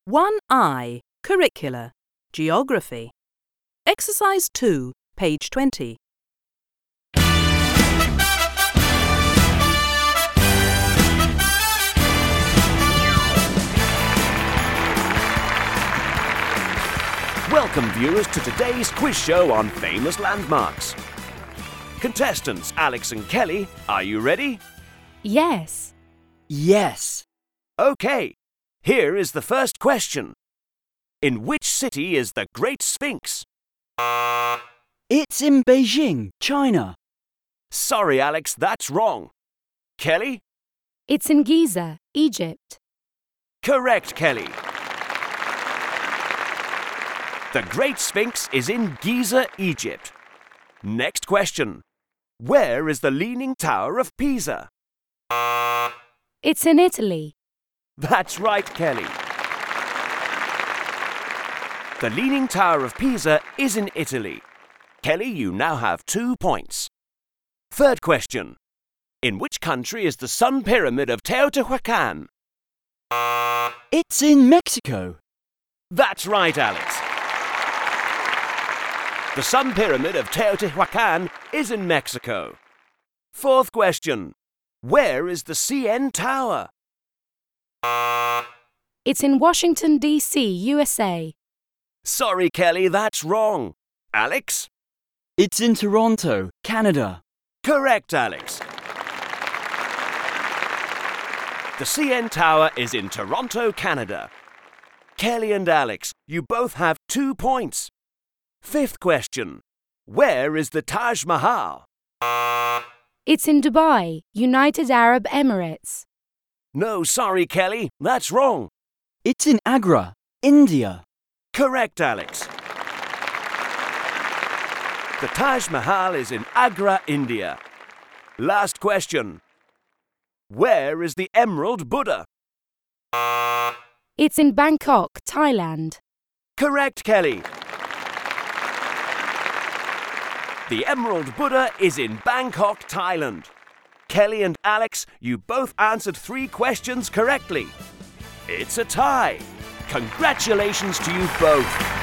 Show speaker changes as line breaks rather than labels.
1I. Curricula. Geography. Exercise 2, page 20.
Welcome viewers to today's quiz show on famous landmarks. Contestants Alex and Kelly, are you ready?
Yes.
Yes.
Okay, here is the first question. In which city is the Great Sphinx?
It's in Beijing, China.
Sorry, Alex, that's wrong. Kelly?
It's in Giza, Egypt.
Correct, Kelly. The Great Sphinx is in Giza, Egypt. Next question. Where is the Leaning Tower of Pisa?
It's in Italy.
That's right, Kelly. The Leaning Tower of Pisa is in Italy. Kelly, you now have 2 points. Third question. In which country is the Sun Pyramid of Teotihuacan?
It's in Mexico.
That's right, Alex. The Sun Pyramid of Teotihuacan is in Mexico. Fourth question. Where is the CN Tower?
It's in Washington, D.C., USA.
Sorry, Kelly, that's wrong. Alex?
It's in Toronto, Canada.
Correct, Alex. The CN Tower is in Toronto, Canada. Kelly and Alex, you both have 2 points. Fifth question. Where is the Taj Mahal?
It's in Dubai, United Arab Emirates.
No, sorry, Kelly, that's wrong.
It's in Agra, India.
Correct, Alex. The Taj Mahal is in Agra, India. Last question. Where is the Emerald Buddha?
It's in Bangkok, Thailand.
Correct, Kelly. The Emerald Buddha is in Bangkok, Thailand. Kelly and Alex, you both answered 3 questions correctly. It's a tie. Congratulations to you both.